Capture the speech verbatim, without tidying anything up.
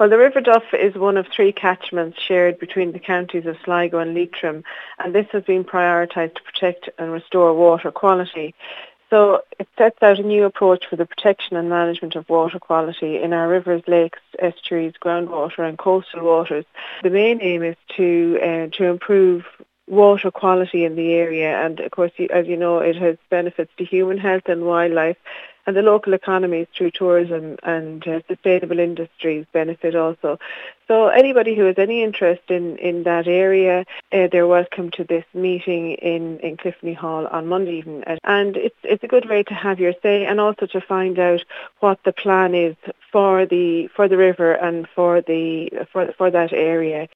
Well, the River Duff is one of three catchments shared between the counties of Sligo and Leitrim, and this has been prioritised to protect and restore water quality. So it sets out a new approach for the protection and management of water quality in our rivers, lakes, estuaries, groundwater and coastal waters. The main aim is to uh, to improve water quality in the area, and of course, as you know, it has benefits to human health and wildlife, and the local economies through tourism and uh, sustainable industries benefit also. So anybody who has any interest in, in that area, uh, they're welcome to this meeting in, in Cliffney Hall on Monday evening. And it's it's a good way to have your say and also to find out what the plan is for the for the river and for the for for that area.